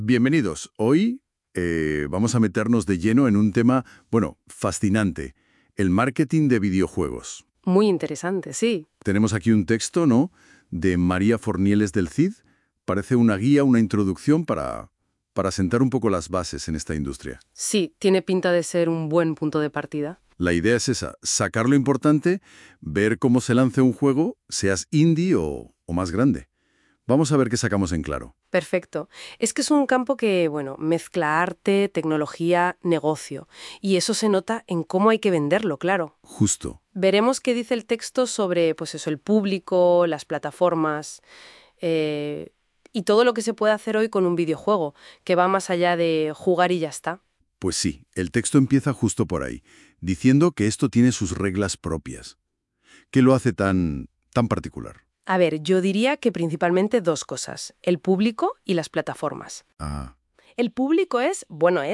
Bienvenidos. Hoy vamos a meternos de lleno en un tema, bueno, fascinante, el marketing de videojuegos. Muy interesante, sí. Tenemos aquí un texto, ¿no?, de María Fornieles del Cid. Parece una guía, una introducción para sentar un poco las bases en esta industria. Sí, tiene pinta de ser un buen punto de partida. La idea es esa, sacar lo importante, ver cómo se lanza un juego, seas indie o más grande. Vamos a ver qué sacamos en claro. Perfecto. Es que es un campo que, bueno, mezcla arte, tecnología, negocio. Y eso se nota en cómo hay que venderlo, claro. Justo. Veremos qué dice el texto sobre, pues eso, el público, las plataformas, y todo lo que se puede hacer hoy con un videojuego, que va más allá de jugar y ya está. Pues sí, el texto empieza justo por ahí, diciendo que esto tiene sus reglas propias. ¿Qué lo hace tan particular? A ver, yo diría que principalmente dos cosas, el público y las plataformas. Ah, El público es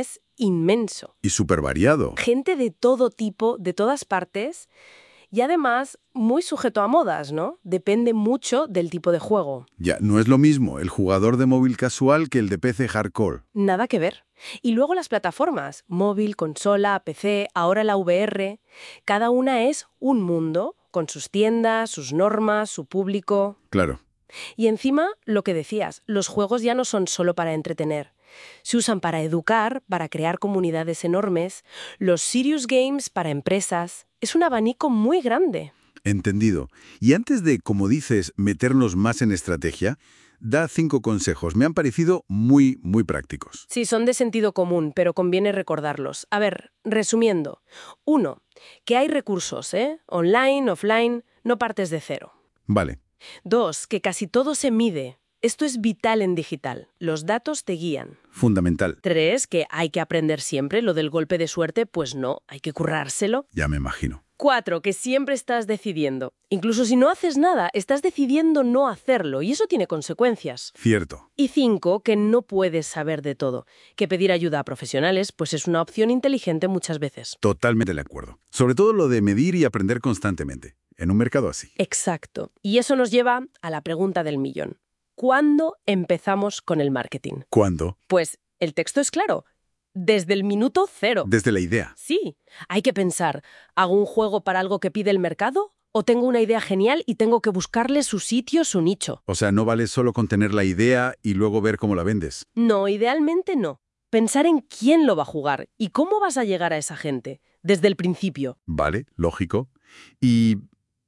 inmenso. y súper variado. Gente de todo tipo, de todas partes, y además muy sujeto a modas, ¿no? Depende mucho del tipo de juego. Ya, no es lo mismo el jugador de móvil casual que el de PC hardcore. Nada que ver. Y luego las plataformas, móvil, consola, PC, ahora la VR, cada una es un mundo, con sus tiendas, sus normas, su público. Claro. Y encima, lo que decías, los juegos ya no son solo para entretener. Se usan para educar, para crear comunidades enormes, los serious games para empresas. Es un abanico muy grande. Entendido. Y antes de, como dices, meternos más en estrategia, da 5 consejos. Me han parecido muy prácticos. Sí, son de sentido común, pero conviene recordarlos. A ver, resumiendo. 1. Que hay recursos, online, offline, no partes de cero. Vale. 2. Que casi todo se mide. Esto es vital en digital. Los datos te guían. Fundamental. 3. Que hay que aprender siempre. Lo del golpe de suerte, pues no, hay que currárselo. Ya me imagino. 4. Que siempre estás decidiendo. Incluso si no haces nada, estás decidiendo no hacerlo, y eso tiene consecuencias. Cierto. Y 5. Que no puedes saber de todo. Que pedir ayuda a profesionales, pues es una opción inteligente muchas veces. Totalmente de acuerdo. Sobre todo lo de medir y aprender constantemente, en un mercado así. Exacto. Y eso nos lleva a la pregunta del millón. ¿Cuándo empezamos con el marketing? ¿Cuándo? Pues el texto es claro. Desde el minuto cero. Desde la idea. Sí. Hay que pensar, ¿hago un juego para algo que pide el mercado? ¿O tengo una idea genial y tengo que buscarle su sitio, su nicho? O sea, no vale solo con tener la idea y luego ver cómo la vendes. No, idealmente no. Pensar en quién lo va a jugar y cómo vas a llegar a esa gente, desde el principio. Vale, lógico. ¿Y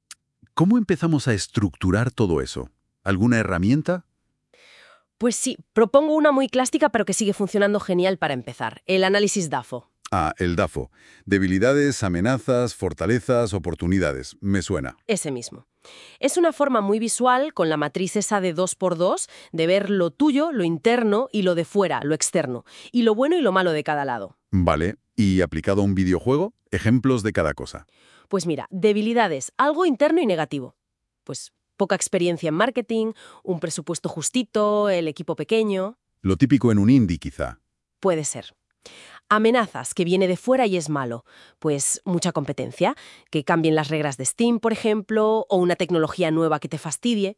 cómo empezamos a estructurar todo eso? ¿Alguna herramienta? Pues sí, propongo una muy clásica pero que sigue funcionando genial para empezar, el análisis DAFO. Ah, el DAFO. Debilidades, amenazas, fortalezas, oportunidades. Me suena. Ese mismo. Es una forma muy visual, con la matriz esa de 2x2, de ver lo tuyo, lo interno, y lo de fuera, lo externo, y lo bueno y lo malo de cada lado. Vale. ¿Y aplicado a un videojuego? Ejemplos de cada cosa. Pues mira, debilidades, algo interno y negativo. Pues poca experiencia en marketing, un presupuesto justito, el equipo pequeño. Lo típico en un indie, quizá. Puede ser. Amenazas, que viene de fuera y es malo. Pues mucha competencia, que cambien las reglas de Steam, por ejemplo, o una tecnología nueva que te fastidie.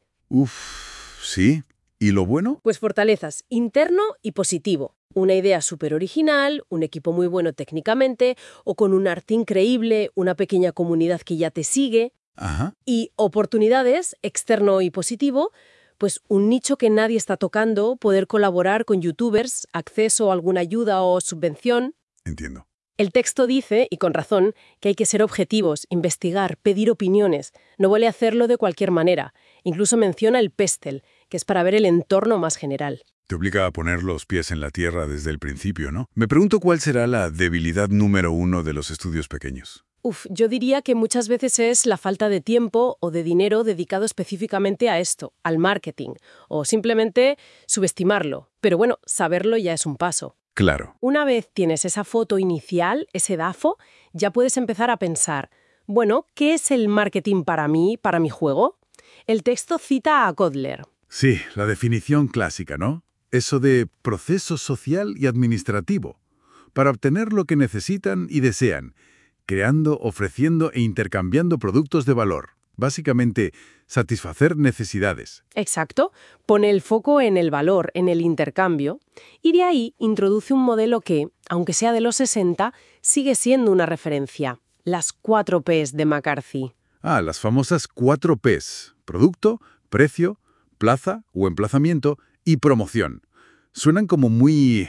Uf, sí. ¿Y lo bueno? Pues fortalezas, interno y positivo. Una idea súper original, un equipo muy bueno técnicamente, o con un arte increíble, una pequeña comunidad que ya te sigue. Ajá. Y oportunidades, externo y positivo, pues un nicho que nadie está tocando, poder colaborar con youtubers, acceso a alguna ayuda o subvención. Entiendo. El texto dice, y con razón, que hay que ser objetivos, investigar, pedir opiniones. No vale hacerlo de cualquier manera. Incluso menciona el PESTEL, que es para ver el entorno más general. Te obliga a poner los pies en la tierra desde el principio, ¿no? Me pregunto cuál será la debilidad número 1 de los estudios pequeños. Yo diría que muchas veces es la falta de tiempo o de dinero dedicado específicamente a esto, al marketing, o simplemente subestimarlo. Pero bueno, saberlo ya es un paso. Claro. Una vez tienes esa foto inicial, ese DAFO, ya puedes empezar a pensar, bueno, ¿qué es el marketing para mí, para mi juego? El texto cita a Kotler. Sí, la definición clásica, ¿no? Eso de proceso social y administrativo, para obtener lo que necesitan y desean, creando, ofreciendo e intercambiando productos de valor. Básicamente, satisfacer necesidades. Exacto. Pone el foco en el valor, en el intercambio, y de ahí introduce un modelo que, aunque sea de los 60, sigue siendo una referencia. Las 4 Ps de McCarthy. Las famosas 4 Ps. Producto, precio, plaza o emplazamiento y promoción. Suenan como muy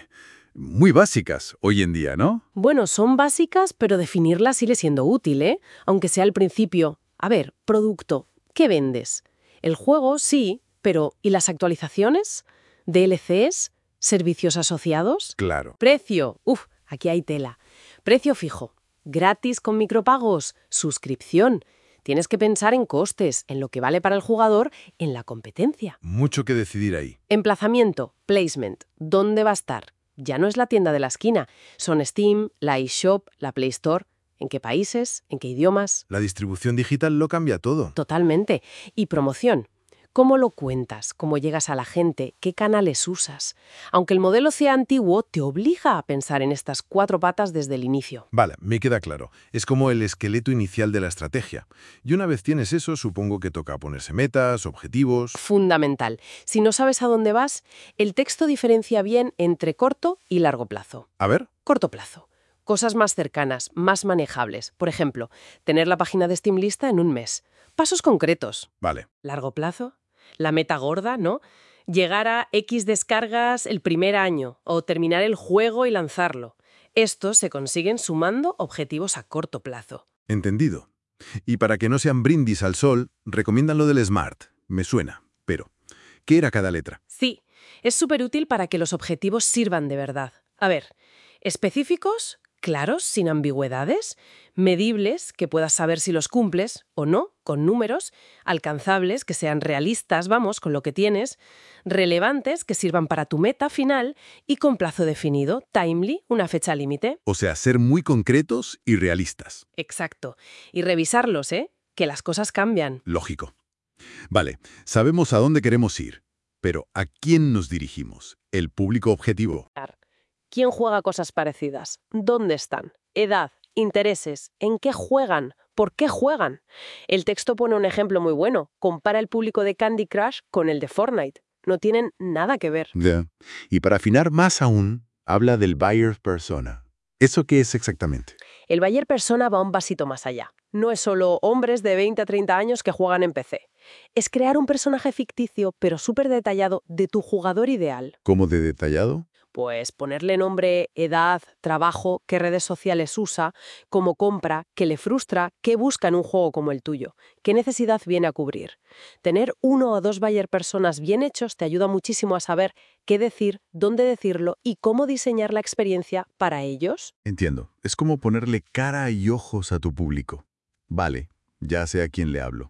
básicas hoy en día, ¿no? Bueno, son básicas, pero definirlas sigue siendo útil, ¿eh? Aunque sea al principio. A ver, producto, ¿qué vendes? El juego, sí, pero ¿y las actualizaciones? ¿DLCs? ¿Servicios asociados? Claro. Precio. Aquí hay tela. Precio fijo. Gratis con micropagos. Suscripción. Tienes que pensar en costes, en lo que vale para el jugador, en la competencia. Mucho que decidir ahí. Emplazamiento, placement. ¿Dónde va a estar? Ya no es la tienda de la esquina. Son Steam, la eShop, la Play Store. ¿En qué países? ¿En qué idiomas? La distribución digital lo cambia todo. Totalmente. Y promoción. ¿Cómo lo cuentas? ¿Cómo llegas a la gente? ¿Qué canales usas? Aunque el modelo sea antiguo, te obliga a pensar en estas 4 patas desde el inicio. Vale, me queda claro. Es como el esqueleto inicial de la estrategia. Y una vez tienes eso, supongo que toca ponerse metas, objetivos. Fundamental. Si no sabes a dónde vas, el texto diferencia bien entre corto y largo plazo. A ver. Corto plazo. Cosas más cercanas, más manejables. Por ejemplo, tener la página de Steam lista en un mes. Pasos concretos. Vale. Largo plazo. La meta gorda, ¿no? Llegar a X descargas el primer año o terminar el juego y lanzarlo. Estos se consiguen sumando objetivos a corto plazo. Entendido. Y para que no sean brindis al sol, recomiendan lo del SMART. Me suena. Pero, ¿qué era cada letra? Sí, es súper útil para que los objetivos sirvan de verdad. A ver, específicos, claros, sin ambigüedades, medibles, que puedas saber si los cumples o no, con números, alcanzables, que sean realistas, vamos, con lo que tienes, relevantes, que sirvan para tu meta final y con plazo definido, timely, una fecha límite. O sea, ser muy concretos y realistas. Exacto. Y revisarlos, ¿eh? Que las cosas cambian. Lógico. Vale, sabemos a dónde queremos ir, pero ¿a quién nos dirigimos? El público objetivo. ¿Quién juega cosas parecidas? ¿Dónde están? Edad, intereses, ¿en qué juegan? ¿Por qué juegan? El texto pone un ejemplo muy bueno. Compara el público de Candy Crush con el de Fortnite. No tienen nada que ver. Ya. Y para afinar más aún, habla del buyer persona. ¿Eso qué es exactamente? El buyer persona va un pasito más allá. No es solo hombres de 20 a 30 años que juegan en PC. Es crear un personaje ficticio, pero súper detallado, de tu jugador ideal. ¿Cómo de detallado? Pues ponerle nombre, edad, trabajo, qué redes sociales usa, cómo compra, qué le frustra, qué busca en un juego como el tuyo, qué necesidad viene a cubrir. Tener 1 o 2 buyer personas bien hechos te ayuda muchísimo a saber qué decir, dónde decirlo y cómo diseñar la experiencia para ellos. Entiendo. Es como ponerle cara y ojos a tu público. Vale, ya sé a quién le hablo.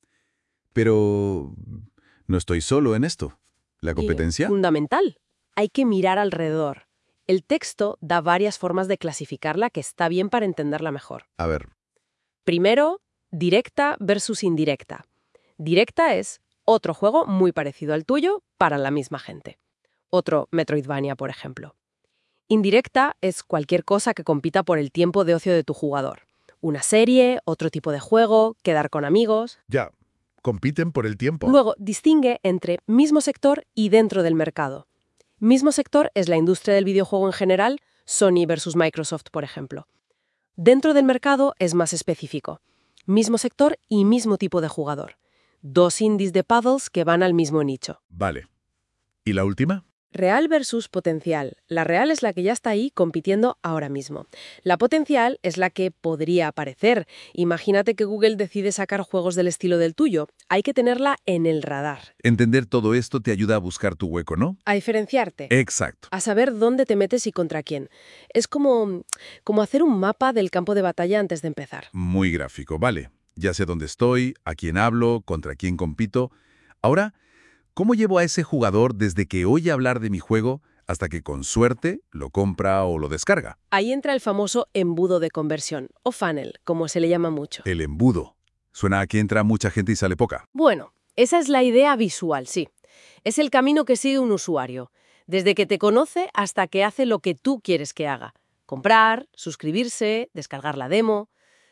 Pero no estoy solo en esto. ¿La competencia? Fundamental. Hay que mirar alrededor. El texto da varias formas de clasificarla que está bien para entenderla mejor. A ver. Primero, directa versus indirecta. Directa es otro juego muy parecido al tuyo para la misma gente. Otro Metroidvania, por ejemplo. Indirecta es cualquier cosa que compita por el tiempo de ocio de tu jugador. Una serie, otro tipo de juego, quedar con amigos. Ya. Compiten por el tiempo. Luego, distingue entre mismo sector y dentro del mercado. Mismo sector es la industria del videojuego en general, Sony versus Microsoft, por ejemplo. Dentro del mercado es más específico. Mismo sector y mismo tipo de jugador. 2 indies de puzzles que van al mismo nicho. Vale. ¿Y la última? Real versus potencial. La real es la que ya está ahí compitiendo ahora mismo. La potencial es la que podría aparecer. Imagínate que Google decide sacar juegos del estilo del tuyo. Hay que tenerla en el radar. Entender todo esto te ayuda a buscar tu hueco, ¿no? A diferenciarte. Exacto. A saber dónde te metes y contra quién. Es como hacer un mapa del campo de batalla antes de empezar. Muy gráfico, vale. Ya sé dónde estoy, a quién hablo, contra quién compito. Ahora, ¿cómo llevo a ese jugador desde que oye hablar de mi juego hasta que con suerte lo compra o lo descarga? Ahí entra el famoso embudo de conversión, o funnel, como se le llama mucho. El embudo. Suena a que entra mucha gente y sale poca. Bueno, esa es la idea visual, sí. Es el camino que sigue un usuario, desde que te conoce hasta que hace lo que tú quieres que haga. Comprar, suscribirse, descargar la demo.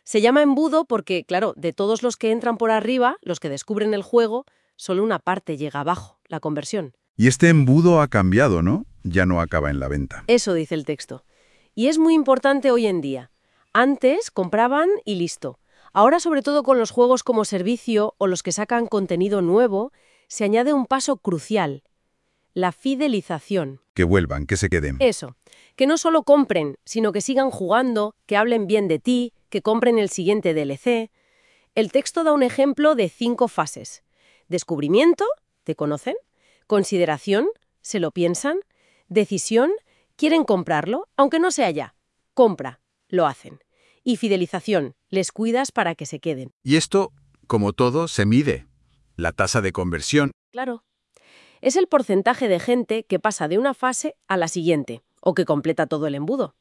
Se llama embudo porque, claro, de todos los que entran por arriba, los que descubren el juego, solo una parte llega abajo, la conversión. Y este embudo ha cambiado, ¿no? Ya no acaba en la venta. Eso dice el texto. Y es muy importante hoy en día. Antes compraban y listo. Ahora, sobre todo con los juegos como servicio o los que sacan contenido nuevo, se añade un paso crucial: la fidelización. Que vuelvan, que se queden. Eso, que no solo compren, sino que sigan jugando, que hablen bien de ti, que compren el siguiente DLC. El texto da un ejemplo de 5 fases. Descubrimiento, ¿te conocen? Consideración, ¿se lo piensan? Decisión, ¿quieren comprarlo? Aunque no sea ya. Compra, lo hacen. Y fidelización, les cuidas para que se queden. Y esto, como todo, se mide. La tasa de conversión. Claro. Es el porcentaje de gente que pasa de una fase a la siguiente, o que completa todo el embudo.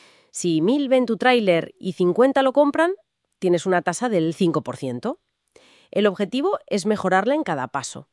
Si 1000 ven tu tráiler y 50 lo compran, tienes una tasa del 5%. El objetivo es mejorarla en cada paso.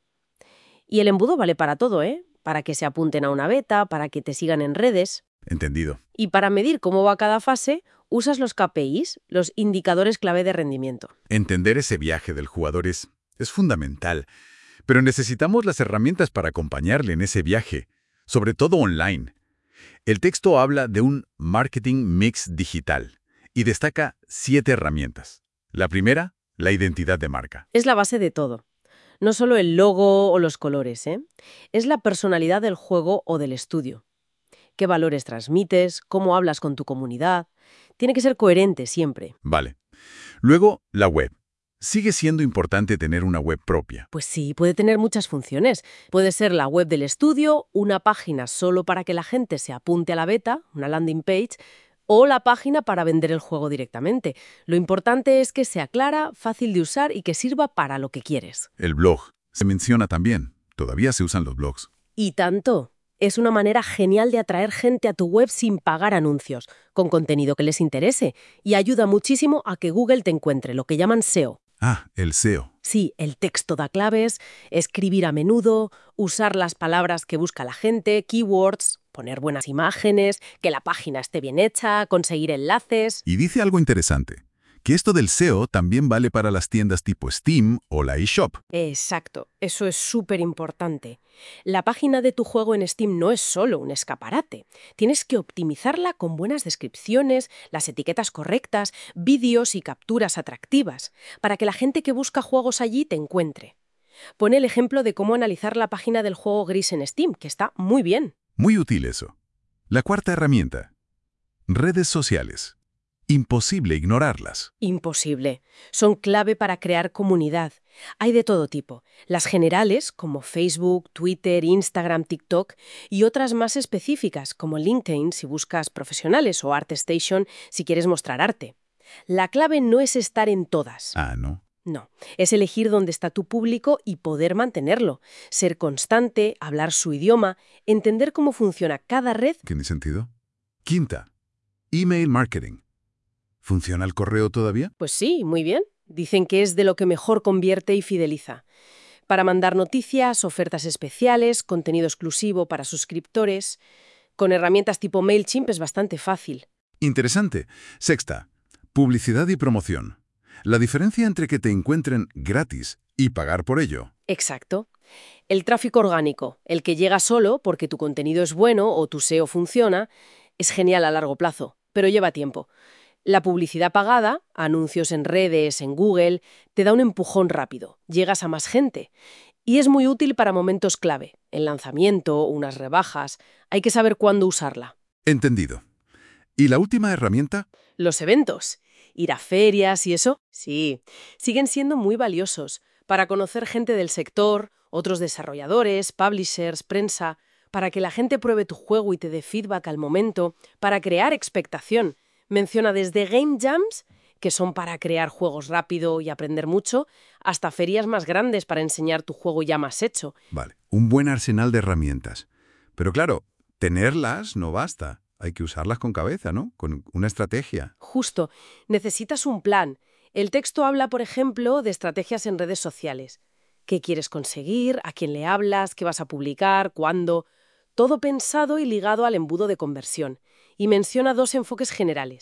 Y el embudo vale para todo, ¿eh? Para que se apunten a una beta, para que te sigan en redes. Entendido. Y para medir cómo va cada fase, usas los KPIs, los indicadores clave de rendimiento. Entender ese viaje del jugador es fundamental. Pero necesitamos las herramientas para acompañarle en ese viaje, sobre todo online. El texto habla de un marketing mix digital y destaca 7 herramientas. La primera, la identidad de marca. Es la base de todo. No solo el logo o los colores, ¿eh? Es la personalidad del juego o del estudio. ¿Qué valores transmites? ¿Cómo hablas con tu comunidad? Tiene que ser coherente siempre. Vale. Luego, la web. Sigue siendo importante tener una web propia. Pues sí, puede tener muchas funciones. Puede ser la web del estudio, una página solo para que la gente se apunte a la beta, una landing page, o la página para vender el juego directamente. Lo importante es que sea clara, fácil de usar y que sirva para lo que quieres. El blog. Se menciona también. Todavía se usan los blogs. Y tanto. Es una manera genial de atraer gente a tu web sin pagar anuncios, con contenido que les interese, y ayuda muchísimo a que Google te encuentre, lo que llaman SEO. Ah, el SEO. Sí, el texto da claves, escribir a menudo, usar las palabras que busca la gente, keywords, poner buenas imágenes, que la página esté bien hecha, conseguir enlaces. Y dice algo interesante, que esto del SEO también vale para las tiendas tipo Steam o la eShop. Exacto, eso es súper importante. La página de tu juego en Steam no es solo un escaparate. Tienes que optimizarla con buenas descripciones, las etiquetas correctas, vídeos y capturas atractivas, para que la gente que busca juegos allí te encuentre. Pone el ejemplo de cómo analizar la página del juego gris en Steam, que está muy bien. Muy útil eso. La cuarta herramienta. Redes sociales. Imposible ignorarlas. Imposible. Son clave para crear comunidad. Hay de todo tipo. Las generales, como Facebook, Twitter, Instagram, TikTok, y otras más específicas, como LinkedIn si buscas profesionales o ArtStation si quieres mostrar arte. La clave no es estar en todas. Ah, ¿no? No, es elegir dónde está tu público y poder mantenerlo. Ser constante, hablar su idioma, entender cómo funciona cada red. ¿Tiene sentido? Quinta. Email marketing. ¿Funciona el correo todavía? Pues sí, muy bien. Dicen que es de lo que mejor convierte y fideliza. Para mandar noticias, ofertas especiales, contenido exclusivo para suscriptores. Con herramientas tipo MailChimp es bastante fácil. Interesante. Sexta. Publicidad y promoción. La diferencia entre que te encuentren gratis y pagar por ello. Exacto. El tráfico orgánico, el que llega solo porque tu contenido es bueno o tu SEO funciona, es genial a largo plazo, pero lleva tiempo. La publicidad pagada, anuncios en redes, en Google, te da un empujón rápido, llegas a más gente. Y es muy útil para momentos clave, el lanzamiento, unas rebajas. Hay que saber cuándo usarla. Entendido. ¿Y la última herramienta? Los eventos. Ir a ferias y eso, sí, siguen siendo muy valiosos para conocer gente del sector, otros desarrolladores, publishers, prensa, para que la gente pruebe tu juego y te dé feedback al momento, para crear expectación. Menciona desde game jams, que son para crear juegos rápido y aprender mucho, hasta ferias más grandes para enseñar tu juego ya más hecho. Vale, un buen arsenal de herramientas. Pero claro, tenerlas no basta. Hay que usarlas con cabeza, ¿no? Con una estrategia. Justo, necesitas un plan. El texto habla, por ejemplo, de estrategias en redes sociales. ¿Qué quieres conseguir? ¿A quién le hablas? ¿Qué vas a publicar? ¿Cuándo? Todo pensado y ligado al embudo de conversión. Y menciona 2 enfoques generales: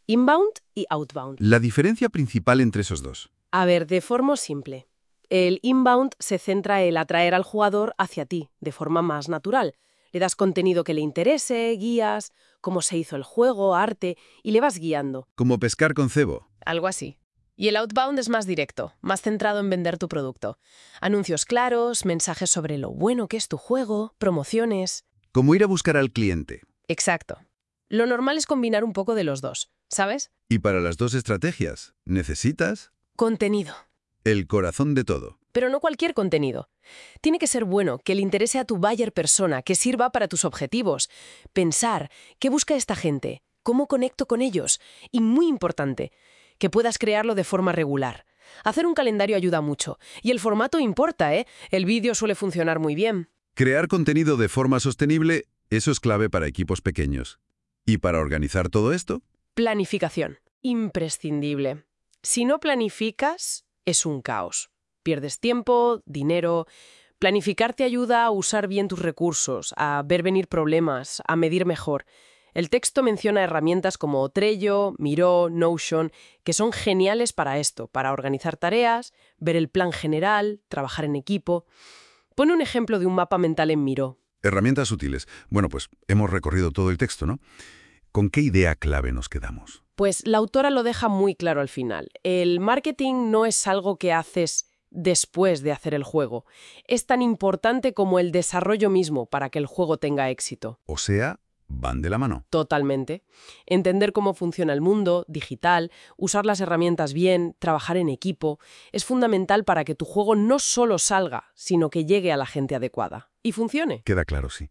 Inbound y outbound. La diferencia principal entre esos dos. A ver, de forma simple. El inbound se centra en atraer al jugador hacia ti, de forma más natural. Le das contenido que le interese, guías, cómo se hizo el juego, arte, y le vas guiando. Como pescar con cebo. Algo así. Y el outbound es más directo, más centrado en vender tu producto. Anuncios claros, mensajes sobre lo bueno que es tu juego, promociones. Como ir a buscar al cliente. Exacto. Lo normal es combinar un poco de los dos, ¿sabes? Y para las dos estrategias, necesitas Contenido. el corazón de todo. Pero no cualquier contenido. Tiene que ser bueno, que le interese a tu buyer persona, que sirva para tus objetivos. Pensar, ¿qué busca esta gente? ¿Cómo conecto con ellos? Y muy importante, que puedas crearlo de forma regular. Hacer un calendario ayuda mucho. Y el formato importa, ¿eh? El vídeo suele funcionar muy bien. Crear contenido de forma sostenible, eso es clave para equipos pequeños. ¿Y para organizar todo esto? Planificación. Imprescindible. Si no planificas, es un caos. Pierdes tiempo, dinero. Planificar te ayuda a usar bien tus recursos, a ver venir problemas, a medir mejor. El texto menciona herramientas como Trello, Miro, Notion, que son geniales para esto, para organizar tareas, ver el plan general, trabajar en equipo. Pone un ejemplo de un mapa mental en Miro. Herramientas útiles. Bueno, pues hemos recorrido todo el texto, ¿no? ¿Con qué idea clave nos quedamos? Pues la autora lo deja muy claro al final. El marketing no es algo que haces después de hacer el juego. Es tan importante como el desarrollo mismo para que el juego tenga éxito. O sea, van de la mano. Totalmente. Entender cómo funciona el mundo digital, usar las herramientas bien, trabajar en equipo, es fundamental para que tu juego no solo salga, sino que llegue a la gente adecuada. Y funcione. Queda claro, sí.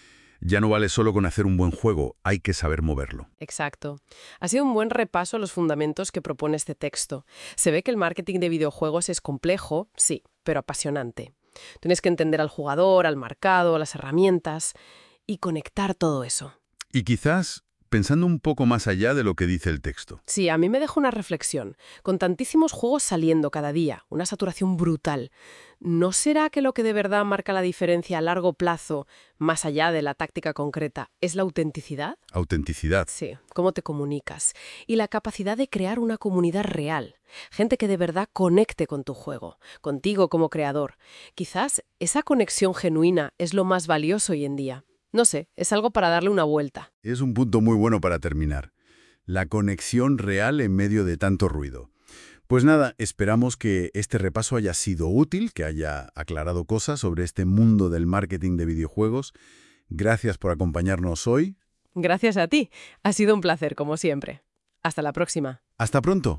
Ya no vale solo con hacer un buen juego, hay que saber moverlo. Exacto. Ha sido un buen repaso a los fundamentos que propone este texto. Se ve que el marketing de videojuegos es complejo, sí, pero apasionante. Tienes que entender al jugador, al mercado, las herramientas y conectar todo eso. Y quizás pensando un poco más allá de lo que dice el texto. Sí, a mí me deja una reflexión. Con tantísimos juegos saliendo cada día, una saturación brutal, ¿no será que lo que de verdad marca la diferencia a largo plazo, más allá de la táctica concreta, es la autenticidad? Autenticidad. Sí, cómo te comunicas. Y la capacidad de crear una comunidad real. Gente que de verdad conecte con tu juego, contigo como creador. Quizás esa conexión genuina es lo más valioso hoy en día. No sé, es algo para darle una vuelta. Es un punto muy bueno para terminar. La conexión real en medio de tanto ruido. Pues nada, esperamos que este repaso haya sido útil, que haya aclarado cosas sobre este mundo del marketing de videojuegos. Gracias por acompañarnos hoy. Gracias a ti. Ha sido un placer, como siempre. Hasta la próxima. Hasta pronto.